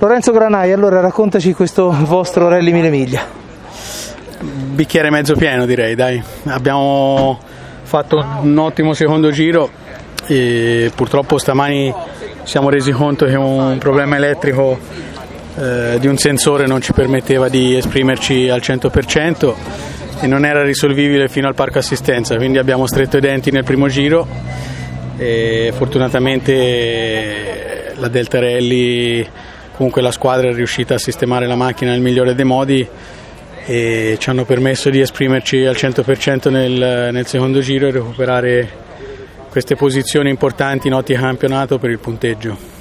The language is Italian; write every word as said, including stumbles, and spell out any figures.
Lorenzo Granai, allora raccontaci questo vostro Rally Mille Miglia. Bicchiere mezzo pieno, direi, dai. Abbiamo fatto un ottimo secondo giro e purtroppo stamani ci siamo resi conto che un problema elettrico eh, di un sensore non ci permetteva di esprimerci al cento per cento e non era risolvibile fino al parco assistenza, quindi abbiamo stretto i denti nel primo giro e fortunatamente la Delta Rally, comunque la squadra, è riuscita a sistemare la macchina nel migliore dei modi e ci hanno permesso di esprimerci al cento per cento nel, nel secondo giro e recuperare queste posizioni importanti in ottica campionato per il punteggio.